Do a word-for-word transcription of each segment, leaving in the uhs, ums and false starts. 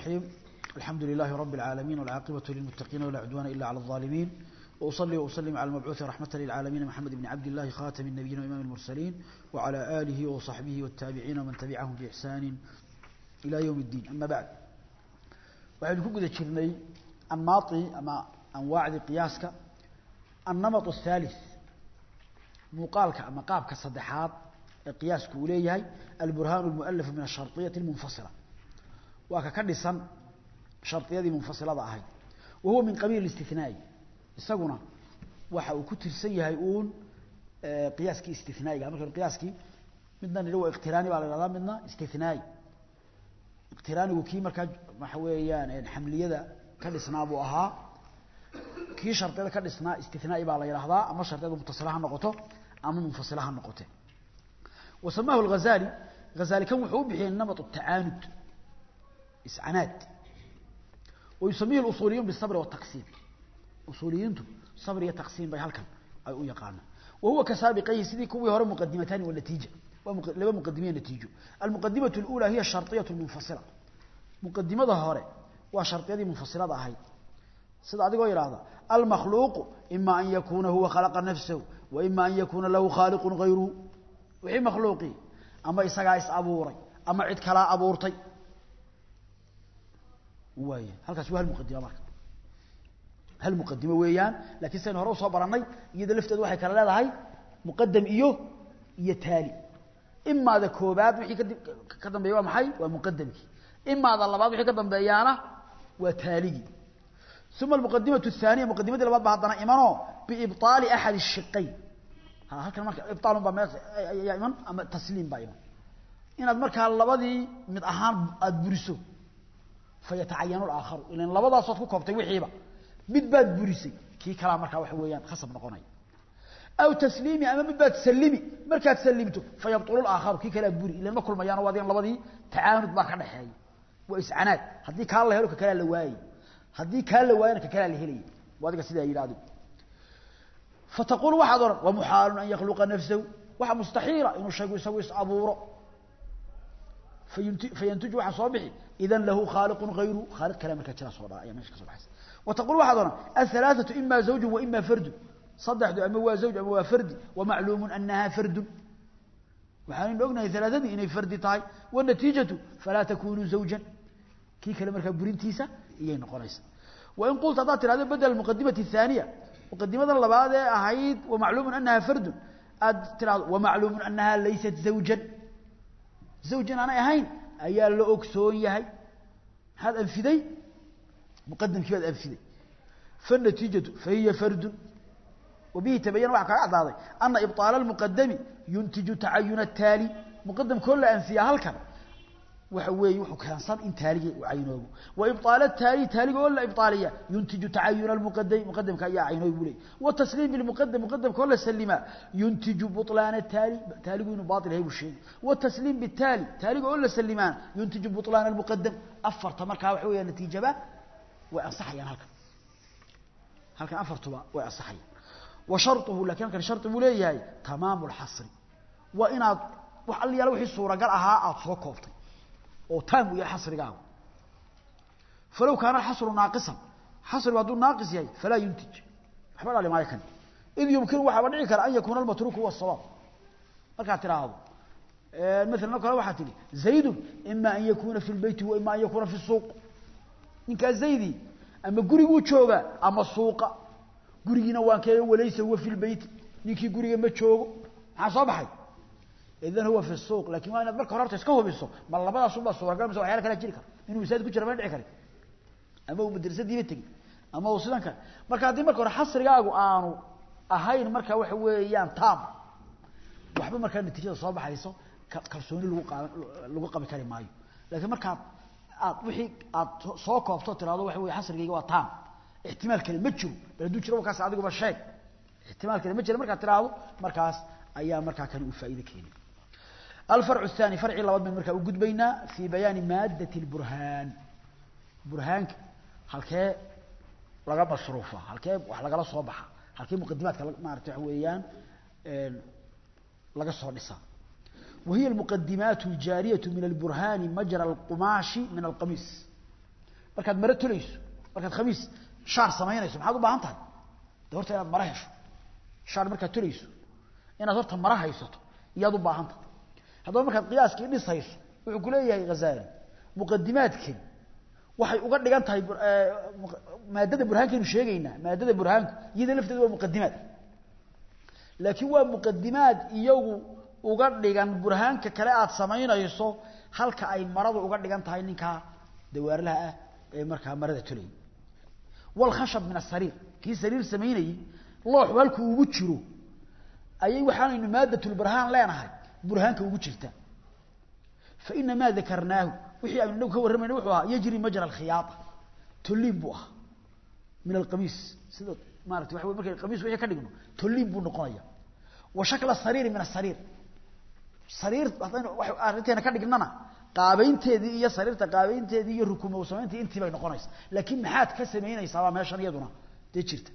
الرحيم الحمد لله رب العالمين والعاقبة للمتقين ولا عدوان إلا على الظالمين وأصلي وأسلم على المبعوث رحمة للعالمين محمد بن عبد الله خاتم النبيين وإمام المرسلين وعلى آله وصحبه والتابعين ومن تبعهم بإحسان إلى يوم الدين. أما بعد وعلى كل ذكرني الناطي أما أنواع القياسك النمط الثالث مقالك أما قابك الصدحات القياس كوليه البرهان المؤلف من الشرطية المنفصلة وككدسا شرطية منفصلة ضعهاي وهو من قبيل الاستثنائي استقنا waxa uu ku tirsan yahay uun qiyaaski istithnaaiga marka qiyaaski midna nidoo iqtiraani baa la yiraahdaa midna istithnaai iqtiraanigu kii marka waxa weeyaan xamliyada ka dhisnaa buu ahaa kii shartiyada ka dhisnaa istithnaai baa la yiraahdaa ama shartiyadu mutasalaha noqoto ama munfasilaha noqoto وسماه الغزالي غزالي كان وحو بخي نمط التعاند اسعناد ويسميه الاصوليون بالصبر والتقسيم اصوليين صبر وتقسيم باي halkan ay u yaqaan وهو كسابقيه سيدي كوي hore مقدمتان والنتيجه لبا مقدميه نتيجه المقدمه الاولى هي الشرطيه المنفصله مقدمه hore waa shartiyadii munfasilada ahayd sida adigoo yiraahdo المخلوق اما ان يكون هو خلق نفسه واما ان يكون له خالق غيره وحي مخلوقي اما isaga is abuuray ama cid kala abuurtay way halkaas waa muqaddimada marka hal muqaddimo weeyaan laakiin seen hore u soo baranay iyada lafteedu waxay kala leedahay muqaddam iyo iyo taali imma da koobaad wixii ka dambeeyo waa maxay waa muqaddamki imma da labaad wixii ka dambeeyana waa taaligi ثم المقدمه الثانيه مقدمه labaad baa hadana imano bi ibtaali ahad ash-shiqayn halkan marka ibtaal ba ma iman ama tasliim ba iman inaad marka labadii mid ahaan aad buriso fayatacayanu al-aakhar ilan labadaas oo ku koobtay wixiiba mid baad burisay kii kala marka wax weeyaan khasab noqonay aw tasliimi ama mid baad salimi markaad salimto fayabtulu al-aakhar kii kala buri ilan ma kulmayaan waadeen labadii tacaanud baa ka dhaxeeyay waa iscanaad hadii ka la helo ka kala la waayay hadii ka la waayana ka kala la helay waadiga sida yiraahdo فتقول واحد ومحال أن يخلق نفسه واحد مستحيل إنه شيء يسوي أبوره فينتج واحد صابحي إذن له خالق غيره خالق كلامك كتير صورة يا ماشي كصباح وتقول واحد الثلاثة إما زوج وإما فرد صدح أما هو زوج أما هو فرد ومعلوم أنها فرد وحالين لقنا ثلاثة إنه فرد طاي والنتيجة فلا تكون زوجا كي كلامك برنتيسة إيه قريس وإن قلت ضعت هذا بدل المقدمة الثانية مقدمة اللبادة أهيد ومعلوم أنها فرد ومعلوم أنها ليست زوجا زوجا أنا أهين أيها لأكسون يهي هذا أنفذي مقدم كيف أنفذي فالنتيجة فهي فرد وبه تبين وحكا أعضاضي أن إبطال المقدم ينتج تعين التالي مقدم كل أنفيها هل وحوي وحكان صار إن تالي وعينه وإبطال التالي تالي ولا إبطالية ينتج تعين المقدم مقدم كأي عينه يقولي والتسليم بالمقدم مقدم كله سلمة ينتج بطلان التالي تالي إنه باطل هي الشيء والتسليم بالتالي تالي ولا سلمان ينتج بطلان المقدم أفر تمركها وحوي النتيجة بقى وأصحي يعني هلك هلك أفرت بقى وأصحي وشرطه لكن كان شرط موليه هاي تمام الحصر وإن وحل يلوحي الصورة قال أها أتصوكوفتي أو تام ويا حصر قاو فلو كان الحصر ناقصا حصر وادو ناقص ياي فلا ينتج حبال علي ما يكن إذ يمكن واحد ودعي كان أن يكون المتروك هو الصواب مركا تراهو مثلا لو كان واحد تلي زيد إما أن يكون في البيت وإما أن يكون في السوق إن كان زيدي أما قريقو تشوغا أما السوق قريقنا وانكي وليس هو في البيت نيكي قريقا ما تشوغو عصابحي إذن هو في السوق لكن ما نبرك قررت اسكوه بالسوق ما الله بدا صوب الصورة قال مسوي حيالك لا تجيلك إنه يساعد كتير ما ندعي كري أما هو مدرسة دي بتجي أما هو صدق كان مركا دي مركا راح حصر جاكو آنو أهين مركا وحويان تام وحب مركا النتيجة صوب حيسو كرسوني الوقع الوقع بكلام مايو لكن مركا وحي صوك وفترة هذا وحوي حصر جاكو تام احتمال كلمة متشو بلدوش رو كاس عادي بالشيء احتمال كلمة متشو مركا تراو مركاس أيام مركا كانوا الفائدة كيني الفرع الثاني فرع لبد من مركا وجود بينا في بيان مادة البرهان برهان halkee laga masruufa halkee wax laga la soo baxa halkee muqaddimaadka ma artay weeyaan ee laga soo dhisa وهي المقدمات الجارية من البرهان مجرى القماش من القميص markaad mara tulayso markaad khamiis shaar sameynayso maxaad u baahan tahay doorta inaad mara hesho shaar markaad tulayso inaad horta mara haysato iyaad u baahan tahay haddaba markaad qiyaaskii dhisayso wuxuu ku leeyahay Ghazali muqaddimaadkii waxay uga dhigan tahay maadada burhaankeenu sheegaynaa maadada burhaanku iyada lafteedu waa muqaddimaad laakiin waa muqaddimaad iyagu uga dhigan burhaanka kale aad sameynayso halka ay maradu uga dhigan tahay ninka dawaarlaha ah ee marka marada tulay wal khashab min as-sariir ki sariir sameynay loox walku ugu jiro ayay waxaanaynu maadatul burhaan leenahay burhaanka ugu jirta fa inna ma dhakarnaahu wixii aynu ka warramayna wuxuu ahaa yajri majra al-khiyaata tulin buu ah min al-qamis sidoo maartay waxa markay qamis wixii ka dhigno tulin buu noqonaya wa shakla sariir min as-sariir sariir waxaan wax arinteena ka dhignana qaabaynteedii iyo sariirta qaabaynteedii iyo rukumow sameyntii intii bay noqonaysaa laakiin maxaad ka sameynaysaa meeshan iyaduna de jirta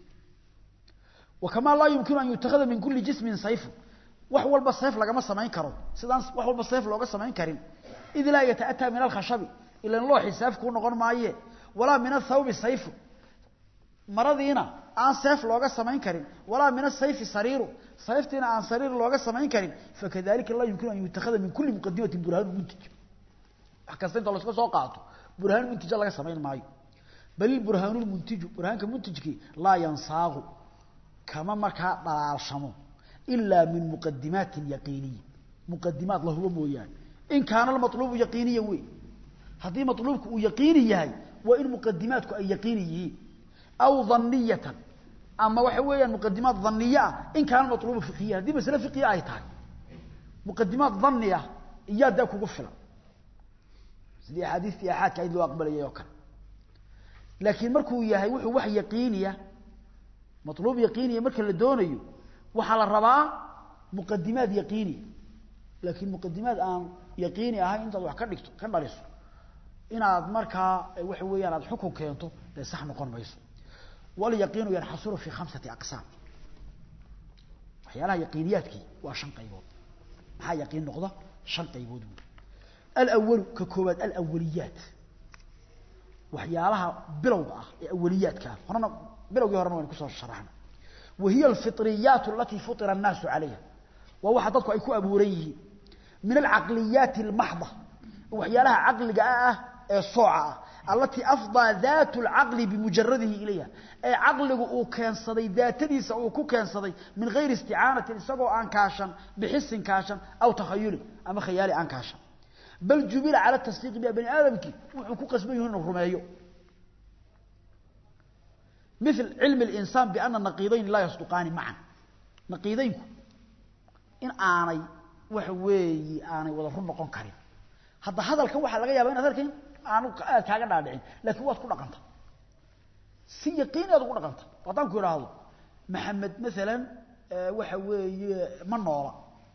وكما لا يمكن أن يتخذ من كل جسم سيف وحول بسيف لقما سمعين كرو سيدان وحول بسيف لقما سمعين كريم إذ لا يتأتى من الخشب إلا الله حساف كون نقول معيه ولا من الثوب سيف مرضينا عن سيف لقما سمعين كريم ولا من السيف سريره سيفتنا عن سرير لقما سمعين كريم فكذلك الله يمكن أن يتخذ من كل مقدمة برهان منتج حكاستين الله سبحانه وقعته برهان منتج لقما سمعين معيه بل البرهان المنتج برهان كمنتج لا ينصاغ كما مركا دلالشمو الا من مقدمات يقينيه مقدمات له هو مويان ان كان المطلوب يقينيه وي هذه مطلوبك يقيني yahay waa in muqaddimaadku ay yaqiiniyihiin aw dhaniyatan ama waxa weeyaan muqaddimaad dhaniya in kaan matluub fiqhiya hadii mas'ala fiqhiya ay tahay muqaddimaad dhaniya iyada kugu filan sidii xadiis iyo xaadka ay loo aqbalayo kale laakiin markuu yahay wuxuu wax yaqiiniya مطلوب يقيني marka la doonayo waxa la rabaa muqaddimaad yaqiini laakiin muqaddimaad aan yaqiini ahayn inta wax ka dhigto ka dhaliso inaad marka wax weeyaan aad xukun keento de sax noqon mayso wal yaqiinu yanhasuru fi khamsati aqsam waxyaalaha yaqiiniyaadkii waa shan qaybood maxaa yaqiin noqda shan qaybood al-awwal ka koobaad al-awwaliyat waxyaalaha bilowga ah ee awwaliyaadka horna bilowgii horena waan ku soo sharaxnay wahiya alfitriyat allati futira an-nas alayha wa waxa dadku ay ku abuureeyeen min al-aqliyat al-mahdha waxyaalaha aqliga ah ee sooca allati afda dhaatu al-aqli bimujarradihi ilayha ay aqligu uu keensaday daatadiisa uu ku keensaday min ghayr isti'aanati isagoo aan kaashan bixisin kaashan aw takhayyul ama khayali aan kaashan bal jubila ala tasdiiq bi bani aadamki wuxuu ku qasbay inuu rumeeyo مثل علم الإنسان بأن النقيضين لا يصدقان معا نقيضين إن آني وحوي آني وضفر نقون كريم هذا هذا الكوحة لغاية بين هذا الكين آنو كاقنا داعين لكن هو تكون نقنطة سيقين يدكون نقنطة وطان كورا هذا محمد مثلا وحوي من نورا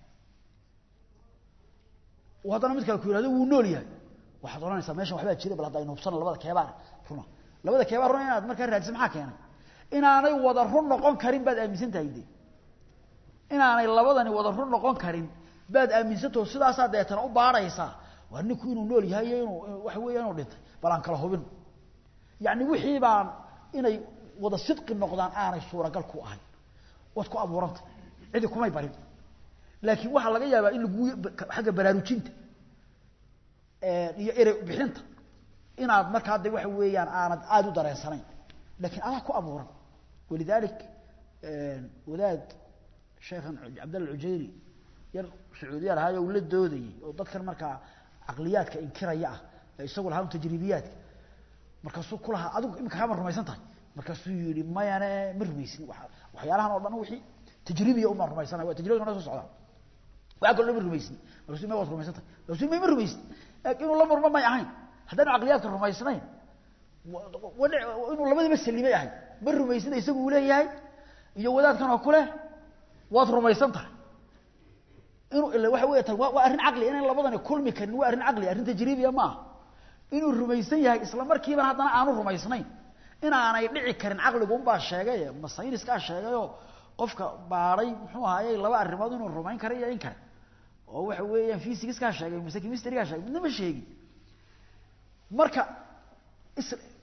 وهذا نمتك الكورا هذا ونوليها وحضراني سميشا وحبات شيري بل هذا ينوبصان لبدا كيبان رنا labada keeba run inaad marka raadsan maxaa keenay inaanay wada run noqon karin baad aaminsan tahay inaanay labadani wada run noqon karin baad aaminsanto sidaas aad deetan u baaraysa waa ninku inuu nool yahay inuu wax weeyaan oo dhintay balan kala hubin yaani wixii baan inay wada sidqi noqdaan aanay suuragal ku ahayn wad ku abuuranta cidi kuma barin laakiin waxa laga yaabaa in lagu xaga baraarujinta ee iyo ere bixinta inaad marka hadda wax weeyaan aanad aad u dareensanayn laakiin Allah ku abuuran walidalik wadaad sheekh Abdul Ujayri yar Sacuudiya rahay oo la doodayay oo dadkan marka aqliyaadka inkiraya ah isagu lahaa tajribiyaad marka soo kulaha adigu imka ha rumaysan tahay marka soo yiri mayana ma rumaysin waxyaalahan oo dhan wixii tajribiya uma rumaysana waa tajribiga soo socda waxa kale ma rumaysin marka ma wad rumaysan tahay laakiin ma rumaysin laakiin la marma ma ahayn haddana aqliyaadka rumaysnayn inuu labadiiba salimay ahay ma rumaysna isagu uu leeyahay iyo wadaadkan oo kale waad rumaysan tahay inuu illa waxa weeyaan waa arrin aqli inay labadani kulmi kan waa arrin aqli arrin tajribiya ma inuu rumaysan yahay isla markiiba haddana aanu rumaysnayn in aanay dhici karin aqligu un baa sheegay ma sayniska sheegay oo qofka baaray muxuu ahaayay laba arrimood inuu rumayn karo iyo in kale oo waxa weeyaan physics ka sheegay mise chemistry ka sheegay midna ma sheegin marka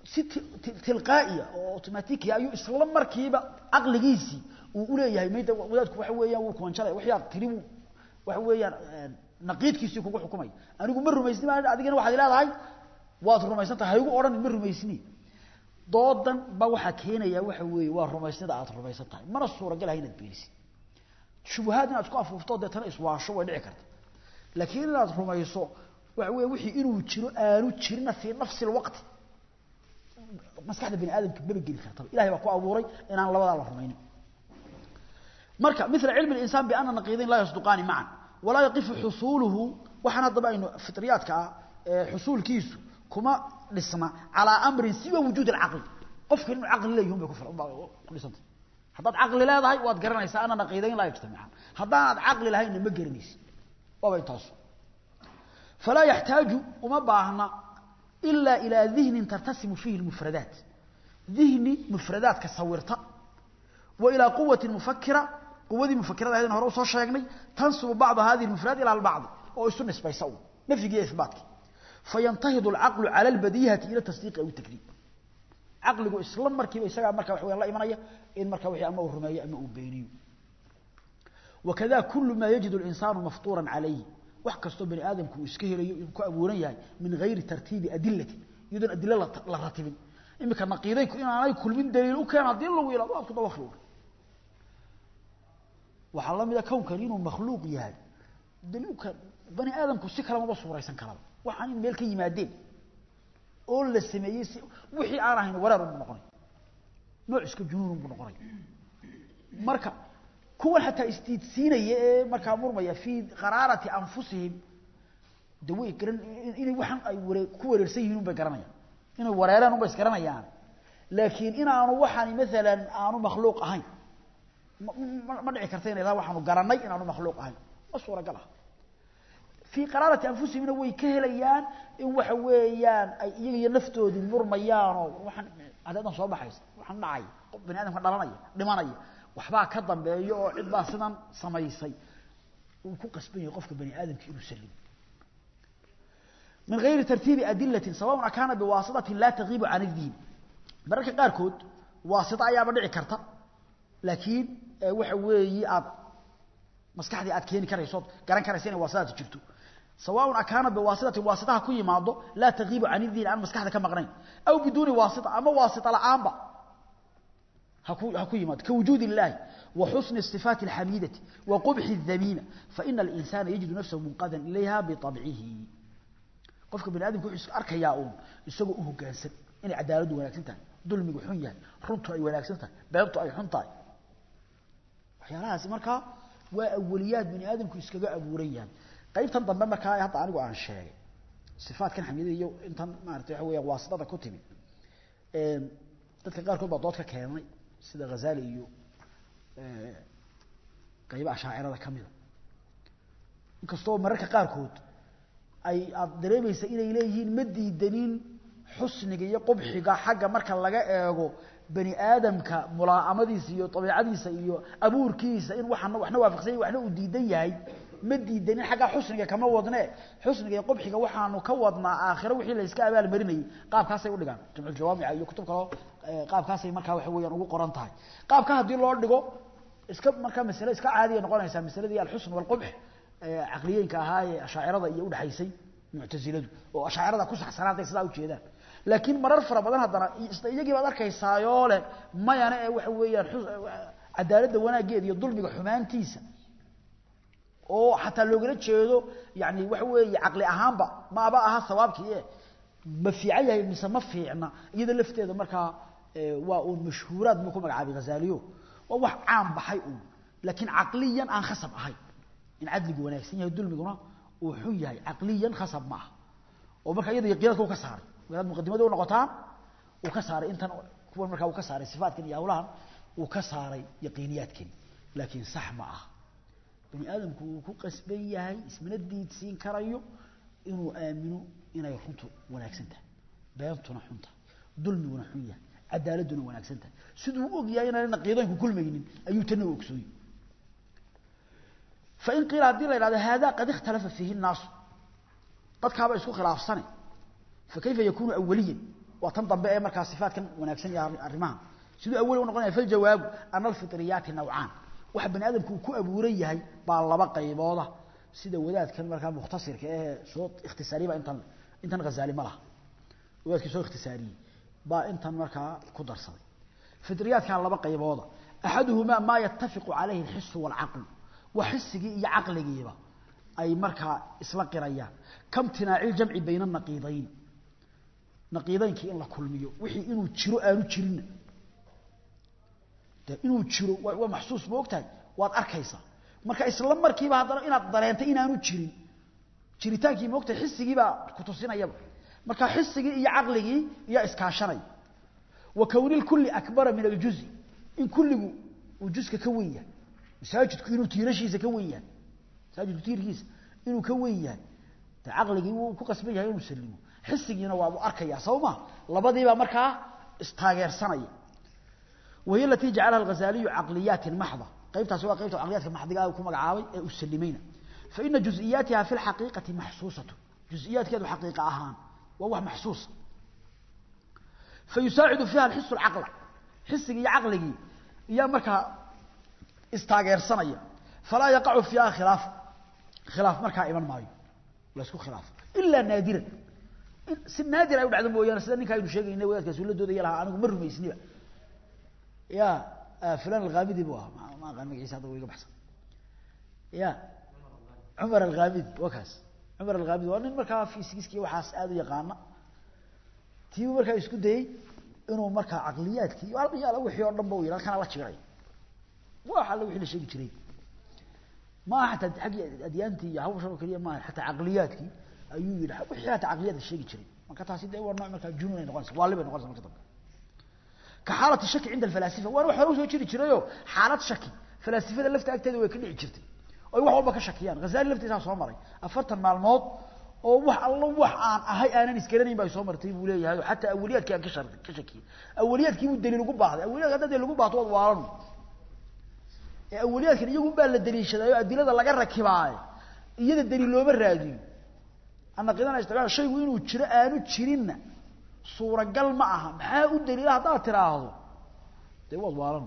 si tilqaa'iya oo automatic ayu isla markiiba aqligiisi uu u leeyahay meeyda wadaadku waxa weeyaan uu kuwanjalay waxa tiribu waxa weeyaan naqiidkiisii kugu xukumay anigu ma rumaysni ma adigana waxa ilaahay waad rumaysantahay haygu oran ma rumaysni doodan ba waxa keenaya waxa weey waa rumaysnida aad rumaysantahay mana suuragal ah inaad beerisi shubuhaad inaad ku afuufto deetana iswaasho way dhici kartaa laakiin inaad rumayso waxa weey wixii inuu jiro aanu jirna fi nafsi waqti maskaxda bini aadamka ma geli karto ilaahay baa ku abuuray inaan labada la rumaynin marka midla cilmi al-insan bi anna naqidayn la yasduqani ma'an wala yaqifu husuluhu waxana daba inuu fitriyaadka xusulkiisu kuma dhisma ala amrin siwa wujud al-aql qofka inuu aqli leeyahay bay ku filan ku dhisanta haddaad aqli leedahay waad garanaysaa anna naqidayn la yajtami'an haddaad aqli lahayn ma garanaysid waa bay taas fala yahtaju uma baahna إلا إلى ذهن ترتسم فيه المفردات ذهني مفردات كصورتها وإلى قوة مفكرة قوة مفكرة هذه نهار وصول شاقني تنصب بعض هذه المفردات إلى البعض أو يسنس بيسو نفي إثباتك فينتهض العقل على البديهة إلى التصديق أو التكذيب عقله إسلام مركب إسلام مركب وحوي الله إيمانية إن مركب وحي أما الرمية أما أبيني وكذا كل ما يجد الإنسان مفطورا عليه وحكستو بني ادم كو اسكهيريو كو ابورن yahay min غير ترتيب ادله يدن ادله لا رتبين imika naqiiday in aanay kulmin daliil u keen hadii lagu yiraahdo aad ku dawakhlo waxa la mid ah kownkan inuu makhluuq yahay daliilka bani aadamku si kala ma suuraysan kara waxaan meel ka yimaadeen oo la sameeyay wixii aan ahayn warar u noqonay nooc iska junuun u noqonay marka kuwa hatta istiidsiinaya marka murmaya fi qararati anfusihim daway garan in waxan ay ku wareersan yihiin bay garanayaan inay wareeraan u bay garanayaan laakiin in aanu waxani midalan aanu makhluuq ahayn ma dhici kartaa in ilaa waxaanu garanay in aanu makhluuq ahayn asura gala fi qararati anfusihim way ka helayaan in waxa weeyaan ay iyaga naftoodii murmayaan oo waxan adadan soo baxaysa waxan dhacay bani aadamka dhalanaya dhimanaya waxba ka dambeeyo oo cid baa sidan samaysay uu ku qasbay qofka bani aadamka inuu salim من غير ترتيب أدلة سواء كان بواسطة لا تغيب عن الدين بركة قاركود واسطة أيها بدعي كرتا لكن وحوي أب مسكحة أد كيني كريسوت قران كريسين واسطة جبتو سواء كان بواسطة واسطة كوي معضو لا تغيب عن الدين عن مسكحة كما غنين أو بدون واسطة أما واسطة لعامة هكوي ماد كوجود الله وحسن الصفات الحميدة وقبح الذميمة فإن الإنسان يجد نفسه منقادا إليها بطبعه qofka bani aadamku wuxuu arkayaa oo isagu u hoggaansan in cadaaladu wanaagsan tahay dulmigu xun yahay runtu ay wanaagsan tahay beertu ay xun tahay waxyaalahaas marka waa awliyaad bani aadamku iskaga abuuran yahay qaybtan dambe marka ay hadda anigu aan sheegay sifaadkan xamiyada iyo intan maartay waxa weeye waasidada ku timi ee dadka qaar kood baa dood ka keenay sida Ghazali iyo ee qayb ashaacirada kamida inkastoo mararka qaar kood ay dareemaysa inay leeyihiin madiidanin xusniga iyo qubxiga xagga marka laga eego bani aadamka mulaamadiisa iyo tabiicadiisa iyo abuurkiisa in waxna waxna waafaqsan waxna u diidan yahay madiidanin xagga xusniga kama wadne xusniga iyo qubxiga waxaanu ka wadnaa aakhiro wixii la iska abaal marinay qaabkaas ay u dhigaan jumhur jawaamica iyo kutub kale qaabkaas ay markaa wax weeyaan ugu qoran tahay qaabka hadii loo dhigo iska marka mas'ala iska caadi ah noqonaysa mas'aladii al-husn wal qubh عقليين كهاي أشاعرة يقول حيسي معتزلة وأشاعرة كوسح سنة يصدق وجهه لكن مرر فرا بدن هذا يجي بدر كيسايول ما يعني وحويا عدالة وانا جيد يضل بحمان تيسا أو حتى لو قلت شيء يعني وحوي عقل أهم بقى ما بقى هالثواب كيه مفيعية مسمى فيعنا إذا لفت هذا مركا ومشهورات بكم عابي غزاليو ووح عام بحيقون لكن عقليا أن خصب هاي in cadligu wanaagsan yahay dulmiguna uu xun yahay aqliyan khasab ma oo marka iyada yaqiinka uu ka saaray walaad muqaddimada uu noqotaan uu ka saaray intan kuwa marka uu ka saaray sifaadkan iyo awlahan uu ka saaray yaqiiniyaadkan laakiin sax ma ah bani aadamku uu ku qasban yahay ismina diidsiin karayo inuu aamino inay runtu wanaagsan tahay beentuna xun tahay dulmiguna xun yahay cadaaladuna wanaagsan tahay sidoo uu og yahay inaan naqiidanku kulmaynin ayuu tan u ogsoon فإن قيل هذا هذا قد اختلف فيه الناس قد كان يسكو خلاف سنة فكيف يكون أوليا وتنضم بقى مركز صفات كان وناكسن يا الرمان سيدو أول ونقولنا في الجواب أن الفطريات نوعان واحد بني آدم كو أبوري هاي بالله قيبوضة سيدو ولاد كان مركز مختصر كأه صوت اختصاري بقى انت انت غزالي ملا ولاد كصوت اختصاري بقى انت مركز قدر صدي فطريات كان الله قيبوضة أحدهما ما يتفق عليه الحس والعقل وحسه عقله يبا أي مركز إسلاق ريان كم تناعي الجمع بين النقيضين نقيضين كي الله كل ميو وحي إنه تشرو آنو تشرين ده إنه تشرو ومحسوس بوقتها واد أركيسا مركا إسلام مركي بها إنا ضرينتا إنا آنو تشرين تشريتان كي موقتها حسي با كتوسينا يبا مركا حسي يا عقلي يا إسكاشاني وكون الكل أكبر من الجزء إن كل وجزء كوية مساجد كينو تيرشيز كوية مساجد تيرشيز إنه كوية عقلي وكقسميها يوم سلمه حسينا وابو أركيا صوما لبدي بقى مركا استاجر سنة وهي التي جعلها الغزالي عقليات محضة قيبتها سواء قيبتها عقليات محضة وكما عاوي السلمين فإن جزئياتها في الحقيقة محسوسة جزئيات كده حقيقة أهان وهو محسوس فيساعد فيها الحس العقل حسي عقلي يا مركا استاجر سنة فلا يقع فيها خلاف خلاف مركا إيمان ماي ولا يسكو خلاف إلا نادرا سن نادر أيوة بعد مويانا سيدا نكا ينو شيئا إنه ويادك سولة دودة يلها عنه مر ميسني يا فلان الغامدي بوها ما قال مقعيس هذا ويقى بحسن يا عمر الغامدي وكاس عمر الغامدي وانا مركا في سيسكي وحاس آدو يقانا تيو مركا يسكو دي إنه مركا عقليات كي وعلى يالا وحي ورنبا بويلا كان الله شغعي واحد لو وحي لشيء جري ما حتى حقي أديانتي يحوشوا كريم ما حتى عقلياتك أيوه يلحق وحياة عقليات الشيء جري ما كتاسي ده ورنا مركا جنون نقص والله نقص ما كتب كحالة الشك عند الفلاسفة وانا وحروس وجري جريو حالة شك فلاسفة اللي لفت أكتد ويكل عجرتي أي واحد والله كشكيان غزالي لفت إنسان صومري أفرت مع الموت أو وح الله وح عن هاي أنا نسكرني باي صومرتي بولي هذا حتى أوليات كان كشر كشكي أوليات كيف الدليل يقول بعض أوليات هذا الدليل يقول بعض وارن أوليات كان يقول بالدليل شذا الدليل ده لقى ركباي يد الدليل لو برادي أنا قدنا اشتغل شيء وينو تشري آنو تشرينا صورة قل معها محاو الدليل هذا تراهضو ده هو الوارن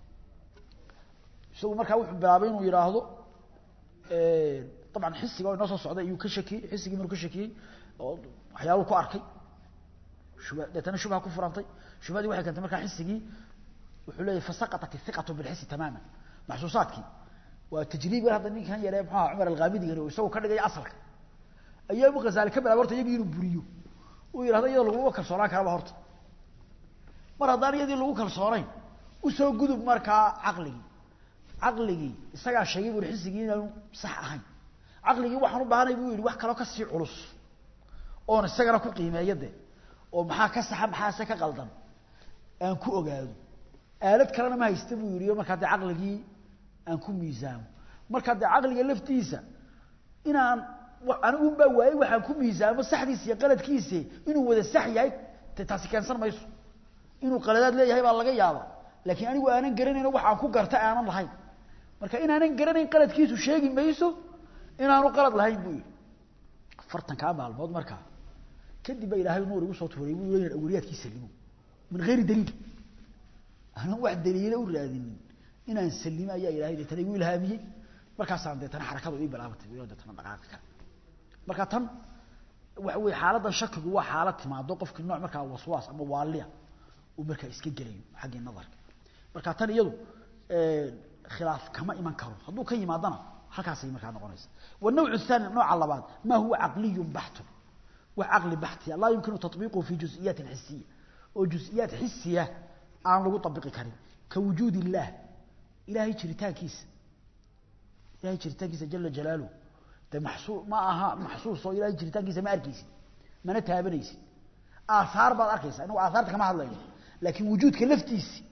سووا مركا وحب بلابين ويراهضو اه طبعا حسي قوي نصر السعودية يو كشكي حسي قمر كشكي حيالو كو أركي ده تنا شبها كفرانتي شبها دي واحد كانت مركا حسي وحولي فسقطت الثقة بالحس تماما محسوساتك والتجريب هذا اللي كان يلعب معها عمر الغامدي ويسوي كذا جاي أصلك أيام غزالي كبر أبورته يبي ينبريو ويرى هذا يلا لو وكل صورة كلام هرت مرة دار يدي لو وكل صورين وسوي جذب مركا عقلي عقلي استجع شيء والحس جينا صح هاي عقلي واحد بهانا يقول واحد كلام كسر علص أو نستجع كل قيمة يده ومحا كسح محا سك قلدم أن كو أجاده آلات كلام ما يستوي يريو مركا ده عقلي أن كو ميزان مركا ده عقلي لفتيسة إن أنا أقول بواي وحكم ميزان بس صح دي سيقلد كيسي إنه وده صح ياي تتاسي كانسر ما يسو إنه قلادات ليه هاي بالله جيابا لكن أنا وأنا قرن إنه وحكم قرت أنا لهاي مركا إن أنا قرن إن قلد كيسو شيء ما يسو إن أنا قلد لهاي بوي فرتن كعبة على البعض مركا كدي بقى لهاي نور وصوت فريم وين الأوليات كيسلموا من غير دليل أنا واحد دليل أول هذين إن أنا نسلم أي إلهي ده تلاقيه الهامي مركا صار ده تنا حركات وإيه بلعبت ويا ده تنا دقائق marka tan wax way xaaladda shakigu waa xaalad timaado qofka nooc marka waswaas ama waaliya uu marka iska galayo xagga nadarka marka tan iyadu ee khilaaf kama iman karo haduu ka yimaadana halkaas ay marka noqonaysa والنوع الثاني نوع اللباد ما هو عقلي بحت وعقل بحت لا يمكن تطبيقه في جزئيات حسيه وجزئيات حسيه aan lagu tabiqi karin ka wujuud illah ilaahi jiritaankiisa ilaahi jiritaankiisa jalla jalaaluhu محسوس ما أها محسوس صو إلى جريتان كيس ما أركيس ما نتهابنيس آثار بعض أركيس أنه آثار كما هذا لكن وجود كلفتيس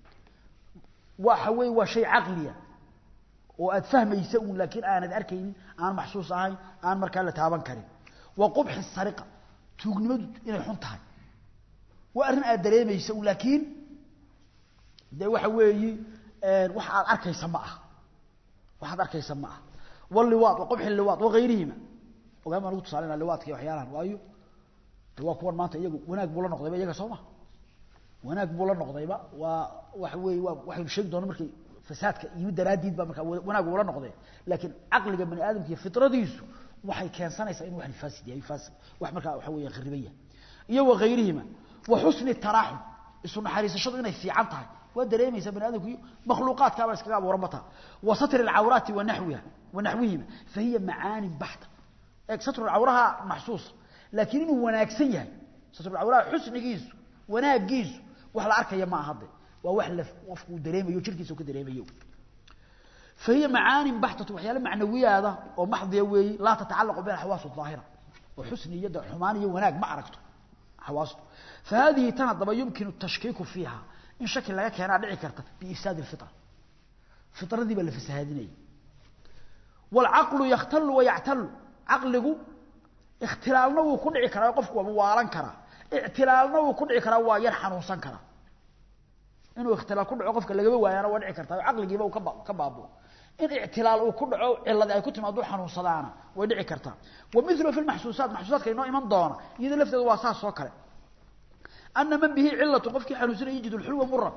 وحوي وشيء عقلية وأتفهم يسوون لكن أنا أركين أنا محسوس هاي أنا مركالة تهابن كريم وقبح السرقة تجنود إلى الحنطة وأرنا أدري ما يسوون لكن ده وحوي واحد أركيس معه واحد أركيس معه واللواط وقبح اللواط وغيرهما وكما نقول صالحنا اللواط كي وحيالها وايو waa kuwan maanta iyagu wanaag buu la noqday iyaga Soomaa wanaag buu la noqdayba waa wax weey waa waxay sheeg doona markay fasaadka iyo daraadiid ba marka wanaag uu la noqday laakiin aqliga bani aadamka iyo fitradiisu waxay keensanaysaa in wax faasid yahay faasid wax marka waxa weey kharibaya iyo waqeyrihima wa husni tarahum isu naxariisashadu inay fiican tahay waa dareemaysa bani aadamku makhluuqaadka ba iskaga abuuran bata wa satr al-awrat wa nahwiha wa nahwihima fahiya maani bahta satr al-awraha mahsus laakiin inuu wanaagsan yahay satr al-awraha husnigiisu wanaagiisu wax la arkaya ma ahade waa wax la qofku dareemayo jirkiisa ku dareemayo fahiya maani bahta waxyaalo macnawiyaada oo maxdiya weey la tatacallaqu bil ahwaas adh-dhahira wa husniyada xumaaniyo wanaag ma aragto حواس فهذه تنظم يمكن التشكيك فيها إن شكل لك كان أدعي كرتا بإفساد الفطرة فطرة دي بل فسهاديني والعقل يختل ويعتل عقله اختلالنا وكن عكرا يقفك وموالان كرا اعتلالنا وكن عكرا ويرحن وصنكرا إنه اختلال كن عقفك اللي قبوا ويانا وادعي كرتا عقل جيبه كبابه إن اعتلال وكن عو إلا ذا كنت موضوع حنو صدانا ويدعي كرتا ومثله في المحسوسات محسوسات كأنه إيمان دانا إذا لفت الواساس سوكرا أن من به علة قفك حنوسين يجد الحلوة مرة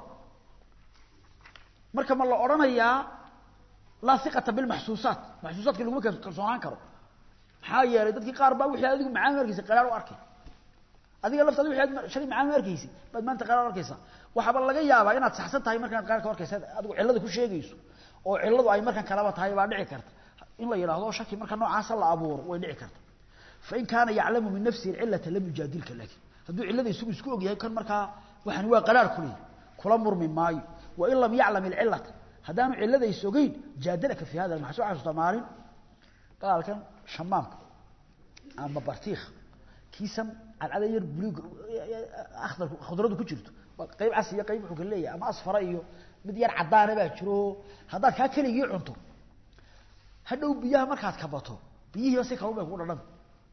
مركب الله أرانا يا لا ثقة بالمحسوسات محسوسات كلهم كرسونان كرو حاجة يردك قاربا وحي هذه معامل أركيسي قرار وأركي هذه لفت هذه وحي شري معامل أركيسي بعد ما أنت قرار أركيسا وحب الله جايبا إنها تحسنت هاي مركب قرار أركيسي أدو علة كل شيء يسو oo ciladu ay markan kala tahay waa dhici karta in la yiraahdo shaki markan noocaas la abuur way dhici karta fa in kaana ya'lamu min nafsi al-illata lam yujadilka laki haduu cilada isugu isku ogyahay kan marka waxan waa qaraar kulay kula murmi maayo wa in lam ya'lam al-illata hadaanu cilada isugeyn jaadalaka fi hada al-mahsuus astamaarin qalkan shamaamka ama bartiikh kiisam al-adayr buluug akhdar khudradu ku jirto qayb asiya qayb wuxuu leeyahay ama asfara iyo mid yar cadaan baa jiro hadaad ka kaliye cunto hadhow biyaha markaad ka bato biyihii si kale bay ku dhadhan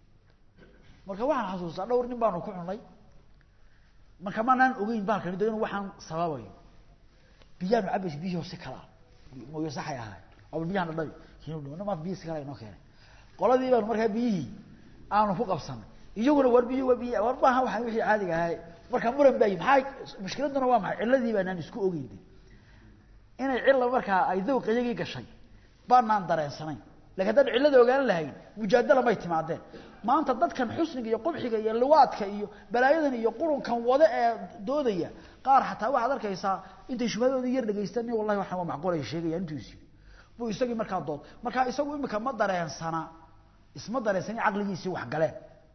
marka waxaan xasuustaa dhowr nin baan ku cunay marka ma naan ogeyn baalkan inuu waxaan sababayo biyaha cabis biyihii si kala mooyo sax yahay oo biyaha dhadhay inuu ma biyo si kale inoo keenay qoladii baan marka biyihii aanu ku qabsanay iyaguna war biyo war biyo war baahan waxa wixii caadiga ahay marka muran bay maxay mushkiladuna waa maxay ciladii baan isku ogeyn inay cilla marka ay dawqayagii gashay baanaan dareensanayn laakiin dad cillada ogaan lahayn mujaadala may timaadeen maanta dadkan xusniga iyo qubxiga iyo liwaadka iyo balaayadan iyo qurunkan wada ee doodaya qaar xataa waxa arkaysaa intay shubadooda yar dhageystaan wallahi waxa waa macquul ay sheegayaan intuusi buu isagii marka dood marka isagu imika ma dareensana isma dareensani aqligiisa wax galeen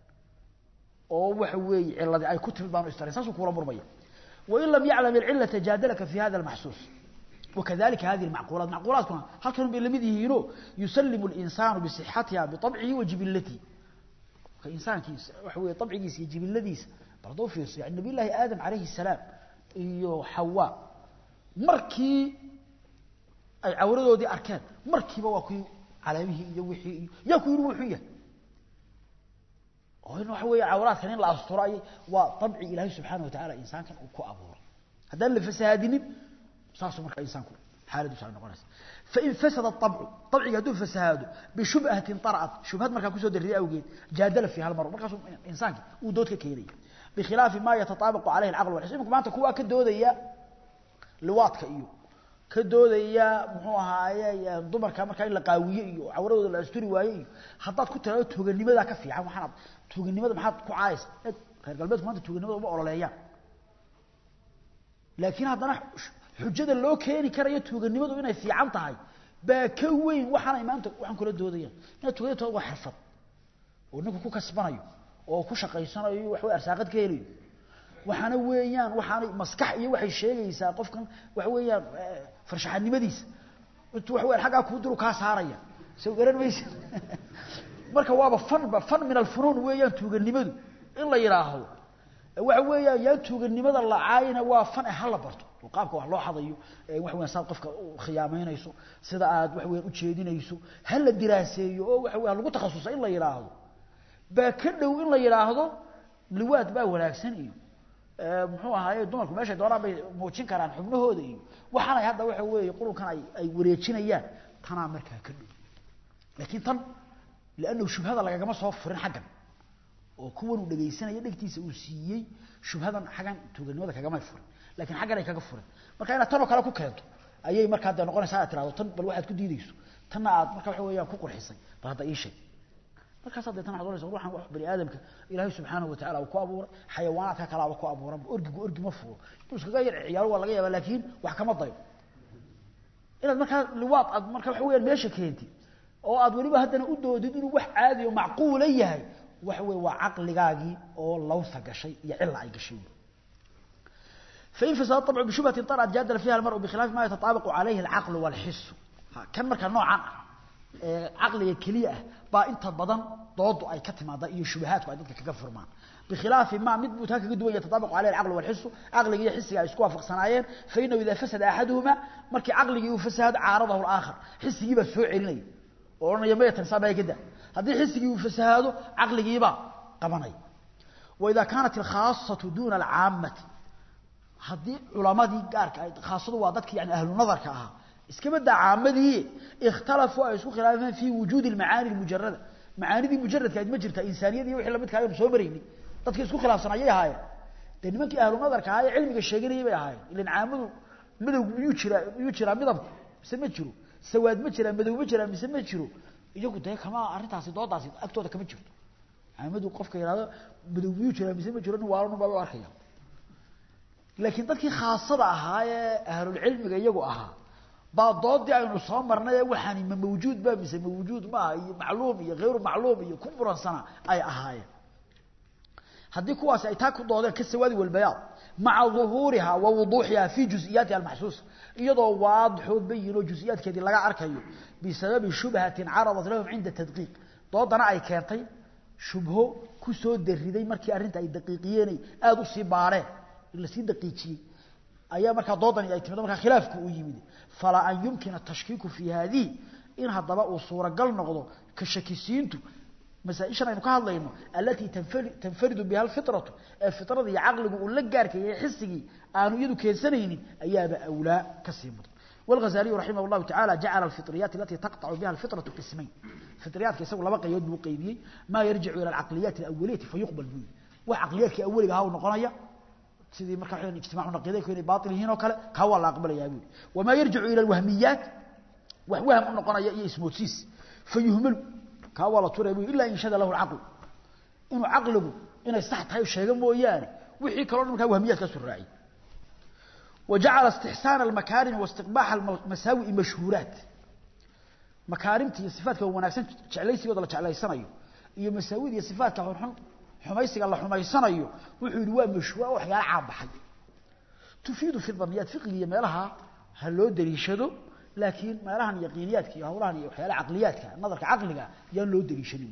oo waxa weey cilladii ay ku tilmaano istareensaas ku la murmaya wa in lam ya'lam al-illata jadalaka fi hadha al-mahsus وكذلك هذه المعقولات معقولات كنا هل كانوا بيلمده ينو يسلم الإنسان بصحتها بطبعه وجبلته كإنسان كيس وحوي طبعه كيس يجبلتيس برضو في يعني النبي الله آدم عليه السلام iyo Hawa markii ay awradoodii arkeen markiiba waa ku calaamihii iyo wixii yaa ku yiri wuxuu yahay oo waxa weeye awraadkan in la asturay waa tabci Ilaahay subhanahu wa ta'ala insaankan uu ku abuuray hadan la fasaadinin صاص مرك إنسانكم حالة سعر نقولها فإن فسد الطبع طبعي قدو فساده بشبهة طرأت شبهات مركا كسو دري أوجين جادل فيها المرء مركا إنسانك ودوتك كيري بخلاف ما يتطابق عليه العقل والحس إنكم ما تكوا كدو ذي لواطك إيو كدو ذي محوها يا ضمر كامر كاين لقاوية إيو عورود الأستوري وايو حطات كنت توجن لماذا كفي عم حنط توجن لماذا محط كعايس خير قلبك ما توجن لماذا بقول لا يا لكن هذا نح حجده لو كيني كرايو توغنimadu inay fiican tahay ba ka weyn waxaan imaanta waxaan kula doodayaan in toogada waa xirfad oo ninku ku kasbanayo oo ku shaqeysanayo wax way arsaaqad ka helayo waxana weeyaan waxaan maskax iyo waxay sheegaysaa qofkan wax weeyaan farshaxanimadiisa intu wax weeyaan xagaa ku duru ka saaraya soo garan maysid marka waaba fan ba fan min al-funun weeyaan tooganimadu in la yiraahdo waxa weeyaan yaa tooganimada la caayina waa fan ah la barto وقابك wax loo xadayo ee wax weyn saad qofka khiyaameynayso sida aad wax weyn u jeedinayso hal la diraaseeyo oo wax weyn lagu takhasusay in la yiraahdo ba ka dhow in la yiraahdo liwaad ba wanaagsan iyo ee muxuu ahaayay dumarku meesha doonaan bay muujin karaan xubnahooda iyo waxana hadda waxa weey qulunkan ay ay wareejinayaan tana markaa ka dhow laakiin tan laano shubhada lagama soo furin xaggan oo kuwan uu dhageysanaya dhigtiisa uu siiyay shubhadan xagan tuuganimada kaga ma furin laakiin xagan ay kaga furin marka ina tan oo kale ku keento ayay marka hadda noqonaysaa aad tiraahdo tan bal waxaad ku diidayso tan aad marka waxa weeyaan ku qurxisay bal hadda ii sheeg markaas hadda tan waxaad oranaysaa ruuxan wax bani aadamka ilaahay subhanahu wa ta'ala uu ku abuuray xayawaanka kala ku abuuray orgigu orgi ma fuuro inuu iskaga yar ciyaaro waa laga yaabaa laakiin wax kama dayo inaad marka liwaad aad marka waxa weeyaan meesha keentay oo aad waliba haddana u doodid inuu wax caadi oo macquul yahay wax weey waa aqligaagi oo lawsa gashay iyo cilla ay gashay فإن فساد طبعا بشبهة طرأت جادل فيها المرء بخلاف ما يتطابق عليه العقل والحس كان مركا نوعا عقلية كليئة با انت بدن ضد أي كتما ضئي شبهات وعدتك كفر معنا بخلاف ما مدبوت هكا قدوة يتطابق عليه العقل والحس عقلية حسي يسكوها فوق صناعين فإنه إذا فسد أحدهما مركي عقلية وفساد عارضه الآخر حسي يبا سوء علني وقالنا يمية تنسابها كده هذه حسي وفساده عقلية يبا قبني وإذا كانت الخاصة دون العامة haddii culamadii gaarka ay khaasadu waa dadkii yani ahlu nadarka aha iska bada caamadii ikhtalafu ay isku khilaafeen fi wujuud al-maani al-mujarrada maanidi mujarradka ay ma jirta insaaniyada iyo wixii la midka ay soo marayni dadkii isku khilaafsanayay ahaayeen de nimankii ahlu nadarka ah ee cilmiga sheeganayay bay ahaayeen ilaan caamadu midowgu iyuu jira iyuu jira midabku mise ma jiro sawaad ma jira madow ma jira mise ma jiro iyagu de kama arintaasi doodaasi agtooda kama jirto caamadu qofka yiraahdo madow iyuu jira mise ma jiro waanu baa arkaya laakiin dadkii khaasada ahaa ee ahlul cilmiga iyagu ahaa baa doodii aynu soo marnay waxaan ma mawjuud ba mise mawjuud ma iyo macluum iyo غير macluum iyo ku buransana ay ahaayeen hadii kuwaas ay taa ku doodeen ka sawaadi wal bayad ma'a dhuhuriha wa wuduhiha fi juz'iyatiha al-mahsus iyadoo waadixo bayino juz'iyadkeedii laga arkayo bisababi shubhatin aradat lahum inda tadqiq doodana ay keentay shubho ku soo dariday markii arinta ay daqiiqiyeen aad u sii baareen إلا سيد دقيقي أيام مركا ضوضني أي تمام مركا خلافك ويمين فلا أن يمكن التشكيك في هذه إنها الضباء والصورة قل نغضو كالشكيسينتو مثلا إيش رأينا كهذا إنه التي تنفرد, تنفرد بها الفطرة الفطرة دي عقل بقول لك جارك يحسي أنه يدو كيسانين أيام أولا كسيمت والغزالي رحمه الله تعالى جعل الفطريات التي تقطع بها الفطرة قسمين فطريات كيسوا لبقى يدو قيدي ما يرجع إلى العقليات الأولية فيقبل به وعقليات كأولي هاو نقنية سيدي مركا حين اجتماع نقيضي كوني باطلين وكلا كهو الله أقبل يا أبوي وما يرجع إلى الوهميات وهم أنه قنا يسمو تسيس فيهمل كهو الله توري أبوي إلا إن شد له العقل إنه عقله إنه يستحط هاي الشيء موياني وحي كرون مكا وهميات كسر الرعي وجعل استحسان المكارم واستقباح المساوئ مشهورات مكارمتي صفاتك ومناكسان تعليسي وضل تعليسان iyo masaawid sifaadka xun xumaysiga la xumaysanayo wuxuu waa mashwa wax yaal caab baxay tufiidu fi dhaniyat fiqhiya meelaha hal loo dariishado laakiin meelahan yaqiiniyaadka iyo hawlahan iyo waxyaalaha aqliyaadka nadarka aqliga yaan loo dariishadin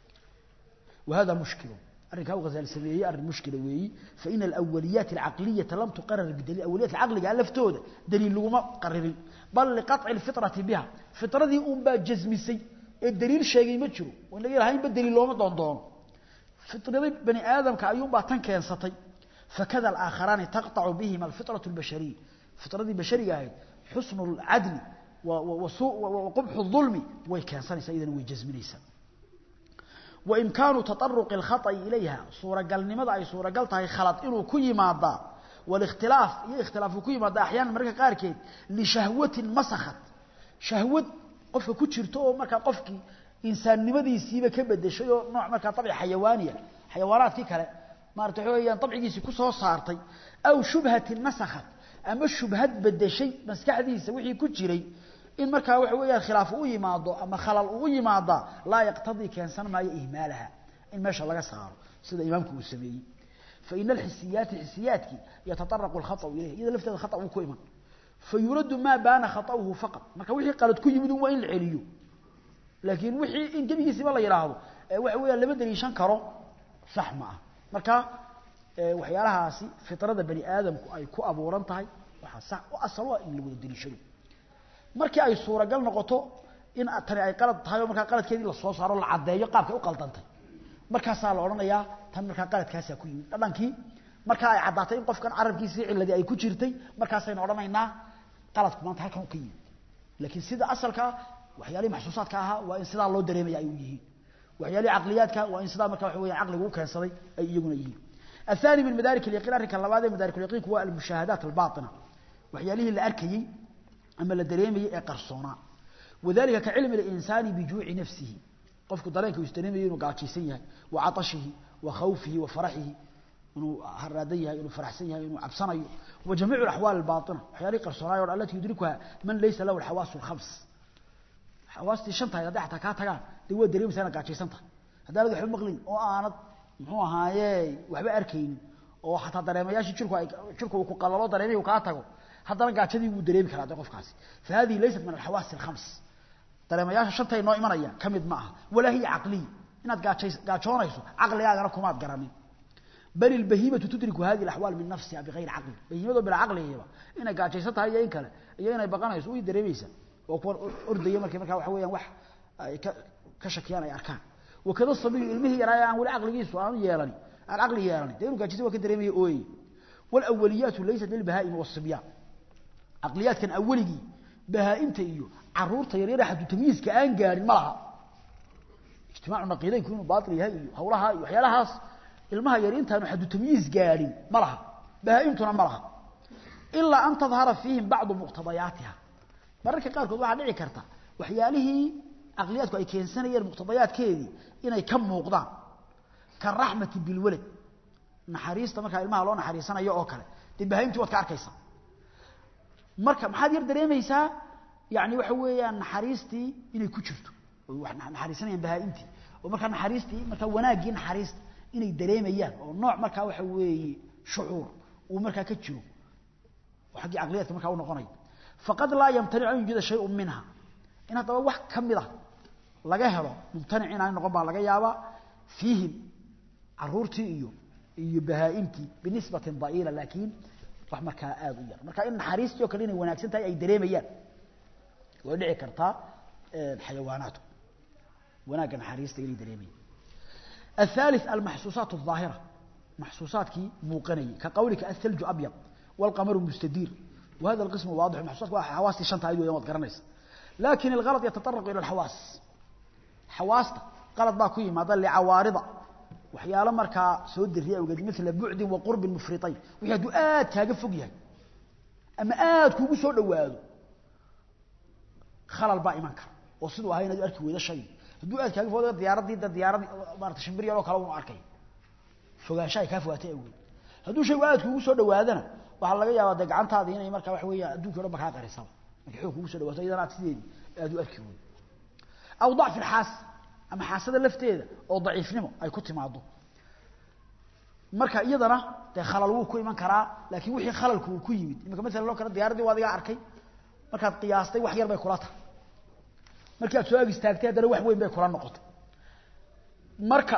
وهذا مشكله أرنك هو غزال سميه أرن مشكلة وهي فإن الأوليات العقلية لم تقرر بدليل أوليات العقل قال لفتوده دليل لغما قررين بل لقطع الفطرة بها فطرة دي أم با جزمسي الدليل شيء مجرو وإن لقيل هاي بالدليل لوما دون دون فطرة بني آدم كأيوم با تنكين سطي فكذا الآخران تقطع بهما الفطرة البشرية فطرة دي بشرية هاي حسن العدل وسوء وقبح الظلم ويكانسان سيدا ويجزمنيسا وإمكان تطرق الخطأ إليها صورة قال لماذا أي صورة قالتها هي خلط إنه كي ماضى والاختلاف يختلاف كي ماضى أحيانا مركا قاركين لشهوة مسخت شهوة قفك كتشرتو مركا قفك إنسان لماذا يسيبه كبد شيء نوع مركا طبع حيوانية حيوانات كي كلا ما ارتحوه طبع يسي كسو صارتي أو شبهة مسخت أما الشبهات بد شيء مسكح ذي يسوي كتشري إن مركا وحوية الخلاف أو يماضى أما خلال أو يماضى لا يقتضي كإنسان ما إهمالها إن ما شاء الله صار سيد إمامكم السمي فإن الحسيات الحسيات يتطرق الخطأ إليه إذا لفت الخطأ كويما فيرد ما بان خطأه فقط مركا وحي قالت كي بدون وين العليو لكن وحي إن كبير يسيب الله يراهو وحوية اللي بدل يشنكره صح معه مركا وحيالها سي فطرة بني آدم أي كو أبورانتهاي وحصح وأصلوا إن اللي بدل يشنكره markii ay suura gal noqoto in tani ay qalad tahay marka qaladkeedii la soo saaro la cadeeyo qaabka u qaldantay markaas la oranayaa tan marka qaladkaas ku yimid dhalankii marka ay cadaatay in qofkan arabkiisa ciladii ay ku jirtay markaas ay oranaynaa qaladku maanta halkan ku yimid laakiin sida asalka waxyaalihi maxsuusaadka aha waa in sida loo dareemay ay u yihiin وحيالي عقلياتك وإن صدام مركا وحويا عقله كان صدي أي يجون أيه الثاني من مدارك اليقين أرك الله بعد مدارك اليقين هو المشاهدات الباطنة وحياليه اللي أركي أما الدريمي قرصونا وذلك كعلم الإنسان بجوع نفسه قفك ضريك ويستنمي إنه قاعدشيسيه وعطشه وخوفه وفرحه إنه هراديه إنه فرحسيه إنه عبصنيه وجميع الأحوال الباطنة حيالي قرصونا التي يدركها من ليس له الحواس الخمس حواستي شنطة إذا دحتها كاتها دي دريم سنة قاعدشيسنتها هذا لو حب مقلين أو أنا muxuu ahaaye waxba arkayn oo xataa dareemayaashii jirku ay jirku ku qalalo dareemayo ka tago haddana gaajadii uu dareemi karaa qofkaasi faadi leysat min alhawas alkhams dareemayaasha shantay noo imanaya kamid ma aha wala hiya aqli inaad gaajays gaajoonayso aqligaaga kuma aad garanin bal albahimatu tudriku hadi alahwal min nafsiha bighayr aqli bahimadu bil aqliga ina gaajaysan tahay in kale iyo inay baqanayso way dareemaysa oo ku ordaya markii marka waxa weeyaan wax ka shakiyaan ay arkaan وكذا الصبي علمه يرايا عن والعقل يسوى يالني العقل يالني دينو كاجيس وكدريمي اوي والاوليات ليست للبهائم والصبيان عقليات كان اولي بهائمته iyo caruurta yaryar xad tamiiska aan gaarin malaha ijtimaacu naqiiday inuu baatil yahay iyo hawlaha iyo waxyaalahaas ilmaha yarinta aanu xad tamiis gaarin malaha bahaa'imtuna malaha illa an tadhara fiihim ba'd muqtadayaatiha mararka qaar kood waxa dhici karta waxyaalihii عقلياتك أي كينسانية المقتضيات كذي إنه كم موقدان كالرحمة بالولد نحريس تمرك الماء الله نحريسنا يأكله تبهيمتي وتكار كيسا مركب محد يقدر يميسا يعني وحويا نحريستي إنه كشفته نحريسنا ينبهيمتي ومركب نحريستي مركب وناجي نحريست إنه يدريم إياه والنوع مركب وحوي شعور ومركب كتشو وحقي عقليات مركب ونقني فقد لا يمتنع أن يوجد شيء منها إن هذا واحد كمله laga helo mumtanic inaan noqon baa laga yaaba fiihim arurti iyo iyo bahaaimti binisbatin daa'ila laakiin wax marka aad u yar marka in xariisto kale inay wanaagsan tahay ay dareemayaan oo dhici karta xayawaanaadku wanaagan xariista inay dareemayaan الثالث المحسوسات الظاهرة محسوسات كي موقنية كقولك الثلج أبيض والقمر مستدير وهذا القسم واضح محسوسات حواسي شنطة أيضا يوم تقرنيس لكن الغلط يتطرق إلى الحواس حواسته غلط باكو ما ضل عوارضه وحياله marka soo diriya uga مثل بعد وقرب المفرطين ويحدو aad kaaga fog yahay ama aad kugu soo dhawaado khalal baa iman kara oo sidoo ahay inaad arki weydo shay haduu aad kaaga foodo diyaaradii diyaaradii maarta shimbiriyo oo kale uu arkay fogaashay ka fogaatay awgeed haduu shay aad kugu soo dhawaadana waxa laga yaabaa gacantaada inay marka wax weeyaan adduunka oo baka qarisaba marka xoog kugu soo dhawaato iyadana aad sideedii aad u arki weydo أو ضعف الحاس أما حاسة لفتيدة أو ضعيف نمو أي كنت معضو مركا إيضنا ده خلالوه كوي من كرا لكن وحي خلالكو كوي يمد إما مثلا لو كانت ديارة دي واضية عركي مركا قياستي وحيار باي كراتها مركا سواق استاكتها ده وحوين باي كران نقط مركا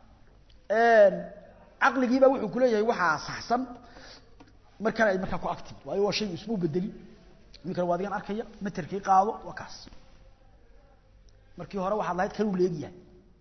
آن عقل جيبا وحو كلية وحا صحصن مركا مركا كو أكتب وأيوه شيء اسمه بالدليل مركا واضية عركية متركي قاضو وكاس markii hore waxa lahayd kanu leegiyaa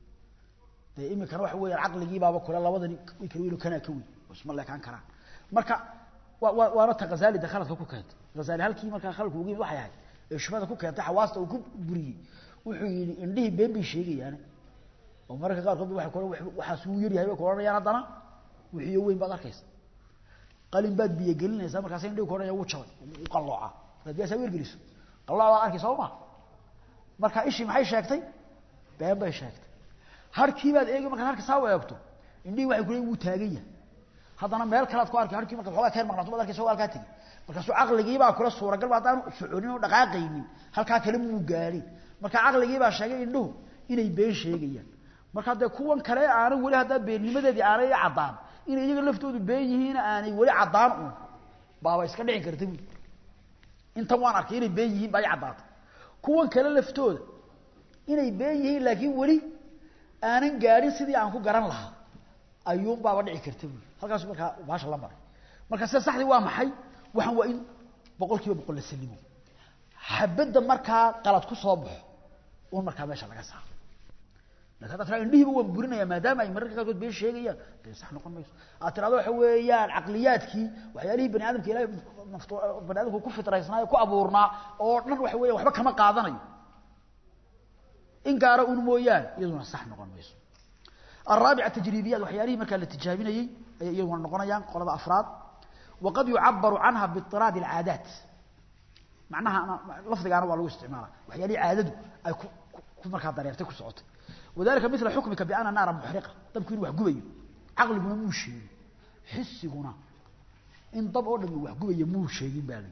de imika wax weey aqligii baaba kula labadan way kala weelo kana ka weey isma leekan karaan marka waana taqazali dakhaladka ku keentay gazali halkii marka khalku ugu waxa yahay ee shubada ku keentay xawaasta uu ku buriyay wuxuu yiri indhihi been bay sheegayaan oo marka qaar kood waxa kale waxa suu yiri yahay ko oranayaan hadana wixii weyn baad arkaysa qalin baad biyo gelinaysa markaas indhihi kooraya uu jabay uu qalooca hadii sawir geliso qalooca arkaysa oo ma marka ishi maxay sheegtay been bay sheegtay harkii baad eegay marka harka saaw eegto indhii waxay ku leeyihiin uu taagan yahay haddana meel kale aad ku arkay harkii marka xogaa ka maqnaato baad arkayso halka tagi marka soo aqligii baa kula suuragal baa taan soconin oo dhaqaaqaynin halka kale muu gaarin marka aqligii baa sheegay indhuhu inay been sheegayaan marka hada kuwan kale aanay wali hada beenimadeedii aanay cadaan inay iyaga laftoodu been yihiin aanay wali cadaan u baaba iska dhicin kartay inta waan arkay inay been yihiin baa cadaan kuwan kale laftooda inay been yihiin laakiin wali aanan gaarin sidii aan ku garan lahaa ayuun baaba dhici kartay halkaas marka baasha la maray marka sida saxdi waa maxay waxan waa in boqolkiiba boqol la salimo xabada marka qalad ku soo baxo oo marka meesha laga saaro laakiin dadka indhihiiba waa burinaya maadaama ay mararka qaarkood been sheegayaan de sax noqon mayso atirado waxa weeyaan aqliyaadkii waxyaalihii bani aadamka ilaahay bani aadamku ku fitraysnaa ku abuurnaa oo dhan waxa weeyaan waxba kama qaadanayo إن قارئ مويان يدون صح نقول ميسو الرابعة تجريبيات وحياليه مكان التجابيني يدون نقوليان قلب أفراد وقد يعبر عنها باضطراد العادات معناها أنا لفظي أنا والله استعمالها وحياليه عادته أي كل مركز ضريرتك كسعوت وذلك مثل حكمك بأن النار محرقة طب كل واحد قوي عقل من موشي حس هنا إن طب أول من واحد قوي موشي بالي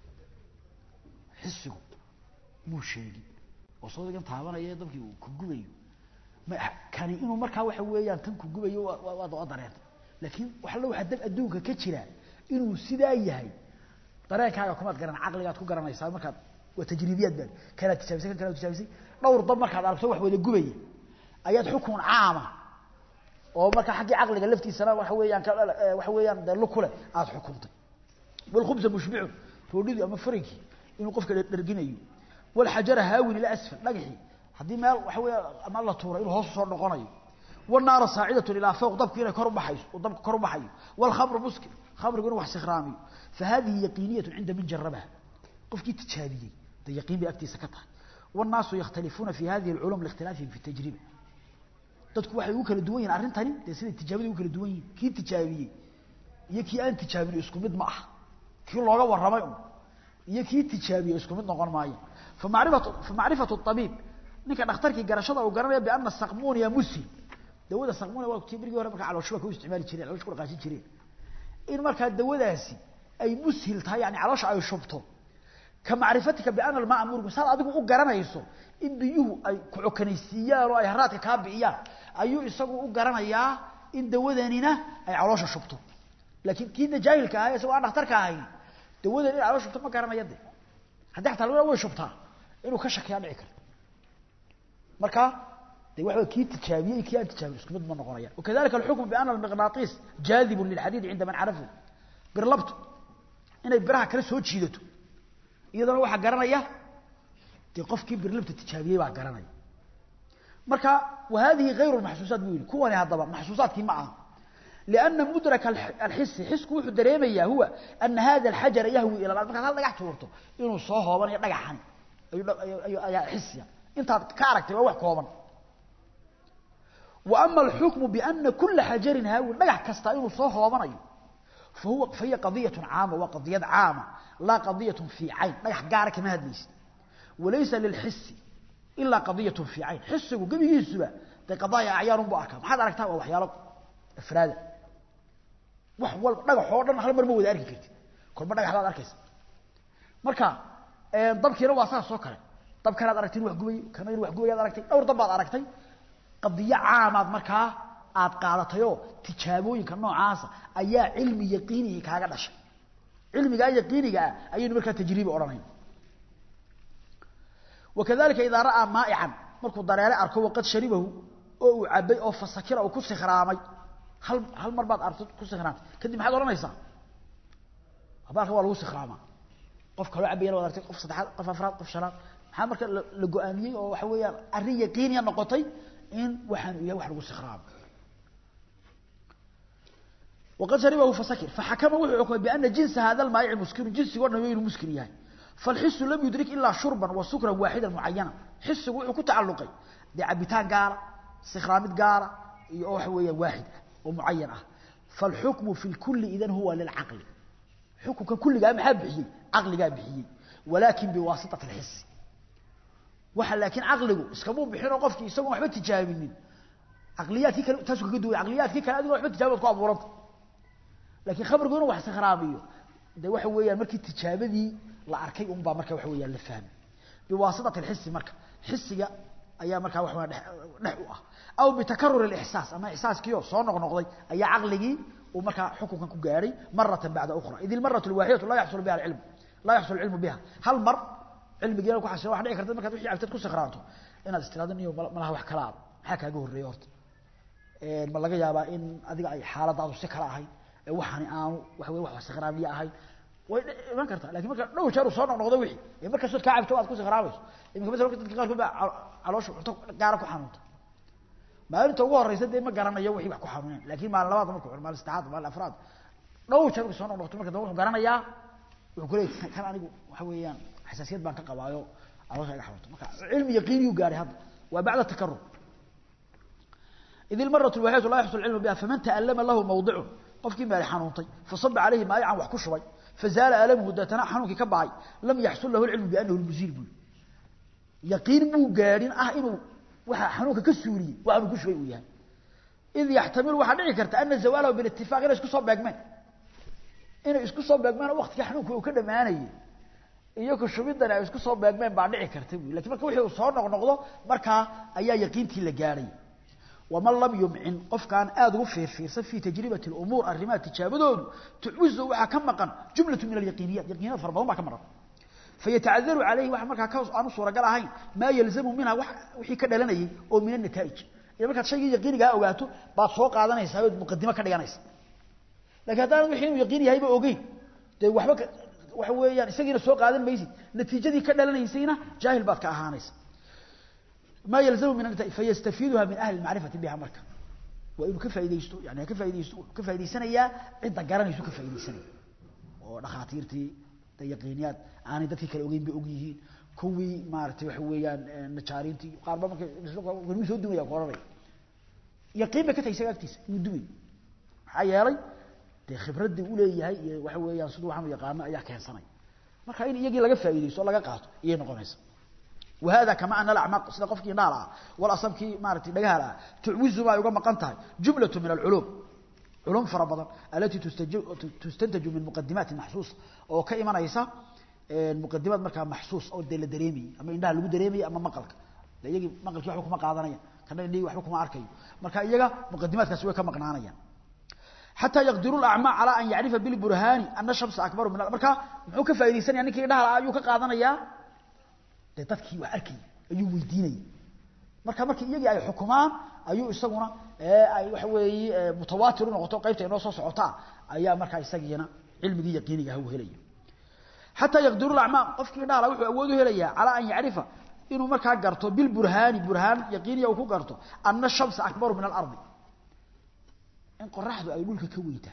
حسه موشي وصوت كان تعبان يا طب كقوي ما كان إنه مركز واحد ويان كان كقوي وضع ضريرت لكن وحلو واحد دب أدوك كتيرة إنه سداية هاي طريقة هاي كمان قرن عقليات كقرن يساوي مركز وتجريبيات بال كانت تشابسي كانت تشابسي دور ضب مركز على سوى واحد قوي أيات حكم عامة oo marka xaqi aqliga laftiisana waxa weeyaan waxa weeyaan dalo kule aad xukuntay wal khubza mushbi'u roodidi ama farigi inuu qofka dharginayo wal xajara haawil ila asfal dhagaxi hadii meel waxa weeyaan ama la tuuro inuu hoos soo noqonayo wal naar saa'idatu ila fawq dabka inay kor u baxayso oo dabka kor u baxayo wal khamr muskir khamrigu wax sikhraami fahadihi yaqiniyatu inda min jarrabaha qofkii tijaabiyay da yaqin bi agtiisa ka tahay wal naasu yakhtalifuna fi hadhihi al ulum liikhtilafihim fi tajriba dadku waxay u kala duwan yihiin arintani sida tijaabada u kala duwan yihiin kii tijaabiyay iyo kii aan tijaabin isku mid ma ah kii looga waramay iyo kii tijaabiyay isku mid noqon maayo fa maarifatu fa maarifatu at-tabib ninka dhakhtarkii garashada uu garanaya bi anna saqmun ya musi dawada saqmun waa kii birigi hore marka caloosha ku isticmaali jireen caloosha ku qaasin jireen in marka dawadaasi ay mushil tahay yani caloosha ay shubto ka maarifatika bi anna al-ma'mur misal adigu u garanayso in biyuhu ay ku xukanaysiiyaan oo ay haraadka ka bixiyaan ayuu isagu u garanayaa in dawadanina ay caloosha shubto laakiin kiina jaahilka ah isagoo aan dhakhtarka ahayn dawadan in caloosha shubto ma garanaya de hadii xataa lagu way shubtaa inuu ka shakiyaa dhici karo marka de waxa kii tijaabiyay kii aan tijaabiyay isku mid ma noqonayaan wakadalika al-hukm bi anna al-mighnaatis jaadib lil-hadid inda man arafa birlabtu inay biraha kala soo jiidato iyadana waxa garanaya qofkii birlabta tijaabiyay baa garanay marka وهذه غير المحسوسات بيقول كوني هذا محسوسات كي معها لأن مدرك الحس حسك وحو دريميا هو أن هذا الحجر يهوي إلى الأرض هذا دغح تورته إنه soo hooban iyo dhagaxan ayu ayu xisiya inta ka aragtay wax kooban وأما الحكم بأن كل حجر هاوي dhagax kasta inuu soo hoobanayo فهو فهي قضية عامة وقضية عامة لا قضية في عين dhagax gaar kama hadlaysid وليس للحس إلا قضية في عين حسه قبل يسبع ده قضايا أعيان بأركام هذا ركتها وحيالك إفراد وحول نجح حوارنا هل مرمو ذا أركي كرت كل مرة نجح هذا أركيس مركا ضب كيرو واسع سكر ضب كان هذا أركتين وحجوي كمان وحجوي هذا أركتين أو ضب هذا أركتين قضية عامة مركا عاد قالتيو تجابوي كنوع عاصة أي علم يقيني كهذا الشيء علم جاي يقيني جاي أي مركا تجريب أورانين وكذلك إذا رأى مائعا مركو ضريرة أركو وقد شربه أو عبي أو فسكر أو كسي خرامي هل هل مربط أركو كسي خرامي كدي محاد ولا يصح أبارك هو الوسي خرامة قف كلو عبي ولا أركو قف صدح قف أفراد قف شراب محاد مركا لقوانية أو حوية الرية قينية نقطي إن وحن ويا وحن الوسي خرام وقد شربه فسكر فحكم وحكم بأن جنس هذا المائع مسكر جنس يقولنا وين مسكر يعني فالحس لم يدرك إلا شربا وسكرا واحدا معينا حس وحكو تعلقي دي عبتان قارة سخرامت قارة يوحوية واحدة ومعينة فالحكم في الكل إذن هو للعقل حكم ككل قام حبحي عقل قام بحي ولكن بواسطة الحس وحل لكن عقله اسكبون بحين وقفك يسوون وحبت تجاهبين عقليات كي تسوك قدوي عقليات كي كان أدوه وحبت تجاهبت قوة بورنت لكن خبر قولوا وح سخراميه دي وحوية مركي تجاهبدي la arkay un baa marka wax weeyaan la fahmay biwaasitati alhiss marka hissiga ayaa marka wax weeyaan dhex u ah aw bitakarrur alihsas ama ihsaaskiyo soo noqnoqday ayaa aqligi uu marka xukunkan ku gaaray maratan ba'da ukhra idil maratu alwahiyatu la yahsul biha alilm la yahsul alilm biha hal mar ilmiga ku xashay wax dhici karta marka wixii cabtad ku sakhraanto inaad istiraadin iyo malaha wax kala waxa kaaga horeeyo horta ee ma laga yaabaa in adiga ay xaaladaadu si kala ahay ee waxani aan wax weey wax sakhraaniya ahay way ma kartaa laakiin marka dhow jeer soo noqdo wixii ee marka soo ka cabto aad ku sakhraanayso imika mesela dadka qaar ku baa caloosha cunto gaar ku xanuunta maalinta ugu horeysa de ma garanayo wixii wax ku xanuuneen laakiin maalin labaad markuu maalin saddexaad maalin afraad dhow jeer soo noqdo marka dawladdu garanayaa wuxuu ku leeyahay kan anigu waxa weeyaan xasaasiyad baan ka qabaayo caloosha iga xanuunta marka cilmi yaqiini uu gaaray hadda وبعد التكرر إذ المرة الواحدة لا يحصل العلم بها فمن تألم له موضعه قف كما حنونتي فصب عليه ما يعن وحكو شبي فزال ألمه داتنا حنونك كبعي لم يحصل له العلم بأنه المزيل بي يقين بو قارين اه إنه وحا حنونك كسوري وعنه كشوي وياه إذ يحتمل وحا دعي كرت أن الزواله بالاتفاق إنه اسكو صب باقمان إنه اسكو صب باقمان وقت حنونك وكذا معاني إياكو شبيدنا اسكو صب باقمان بعد دعي كرت لكن مركا وحي وصار نقضه مركا أيا يقينتي لقاري ومن لم يمعن قف كان آد غفير في في تجربة الأمور الرمات تشابدون تعوزه وحكم مقن جملة من اليقينيات يقينات فربهم كم مرة فيتعذر عليه واحد مركا كاوس أنا صورة قال هين ما يلزم منها وحي كذا لنا أو من النتائج إذا ما كانت شيء يقيني جاء أوجاته بعد سوق هذا يساوي مقدمة كذا جانيس لكن هذا الحين يقيني هاي بأوجي ده واحد واحد يعني سجل السوق هذا ما يزيد نتيجة دي كذا لنا يسينا جاهل بعد كأهانيس ما يلزم من النتائج فيستفيدها من أهل المعرفة بها مركا وإنه كيف يديستو يعني كيف يديستو كيف يديسنا يا أنت قرن يسوق كيف يديسنا ودخاتيرتي تيقينيات أنا دتي كالوجين بأوجيهين كوي مارتي وحويان نشارينتي قاربا ما كانوا يسودوا يا قراري يقين بك تيسا أكتيس يدوي حيالي دي خبرة دي أولى هي وحويان صدوا عم يقام يحكي هالسنة مركا إني يجي لقى فايديستو لقى قاطع إيه نقوميس وهذا كما أن الأعماق سيدا قفكي نارا والأصمكي مارتي لقاها تعوز ما يقوم مقنتها جملة من العلوم علوم فربضا التي تستنتج من مقدمات محسوسة أو كإما نيسا المقدمات مركها محسوس أو الدليل دريمي أما إنها لقو دريمي أما مقلك لا يجي مقلك يحبك مقاضانيا كان إنه يحبك معاركي مركها يجي مقدمات كسوية كمقنانيا حتى يقدروا الأعماء على أن يعرف بالبرهان أن الشمس أكبر من مركها محوك فايديسان يعني كي إنها أيوك قاضانيا dadkii wax arkay ayuu weydiinay marka markii iyagii ay xukumaan ayuu isaguna ee ay wax weeyii mutawaatir noqoto qaybta inoo soo socota ayaa marka isagiina cilmigii yaqiiniga ah uu helay hatta yaqdiru al-a'ma qofkii dhaala wuxuu awood u helayaa ala an yacrifa inuu marka garto bil burhani burhan yaqiiniga uu ku garto anna shamsa akbar min al-ard in qorraxdu ay dhulka ka weynta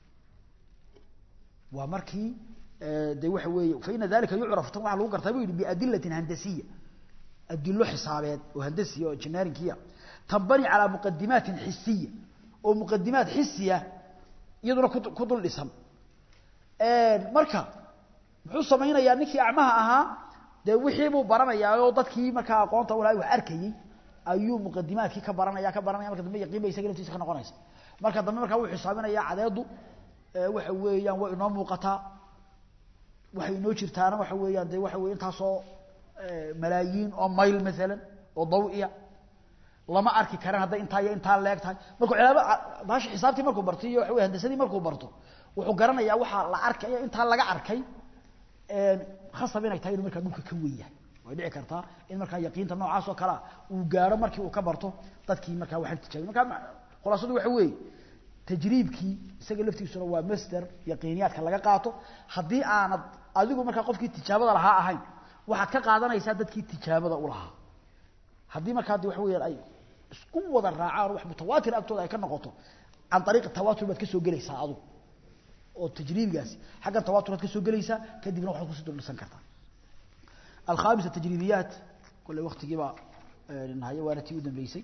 waa markii ده waxa weey فإن ذلك يعرف طبعا لو قرتay buu بأدلة هندسية أدلة حسابات وهندسية وجنريكية تنبني على مقدمات حسية ومقدمات حسية يدرى كدل الاسم ee marka wuxuu sameeynaa ninkii acmaha ahaa de wixii buu baranayaa oo dadkii marka aqoonta walaay wax arkayay ayuu muqaddimaadkii ka baranaya ka baranaya marka dambe yaqiin bay isaga laftiisa ka noqonaysa marka dambe marka uu xisaabinaya cadeedu waxa weeyaan way inoo muuqataa waxay inoo jirtaana waxa weeyaan de waxa weey inta soo malaayiin oo mayl midalan oo dawiya lama arki karaan hada inta ay inta leegtahay markuu cilaaba baash xisaabtii markuu bartiyo waxa weey handasadii markuu barto wuxuu garanayaa waxa la arkay inta laga arkay ee khasab inay tahay inuu marka dhulka ka weeyahay way dhici kartaa in marka yaqiinta noocaas oo kala uu gaaro markii uu ka barto dadkii marka waxa tijaabin marka khulaasadu waxa weey tajriibkii isaga laftiisuna waa master yaqiiniyaadka laga qaato hadii aanad adigu marka qofkii tijaabada lahaa ahayn waxaad ka qaadanaysaa dadkii tijaabada u lahaa hadii marka hadii wax weeyaan ay isku wada raacaan wax mutawaatir agtooda ay ka noqoto aan طريق التواتر baad ka soo galaysaa adigu oo tajriibgaasi xagga tawaatur aad ka soo galaysaa kadibna waxaad ku soo dulsan kartaa الخامسة تجريبيات كل وقت جيبا النهاية وارتي ودنبيسي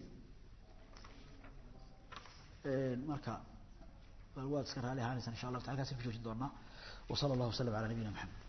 marka waad iska raali ahaanaysan insha Allah ta'ala ka sii fiirsho doona wa sallallahu alayhi wa sallam ala nabiyina Muhammad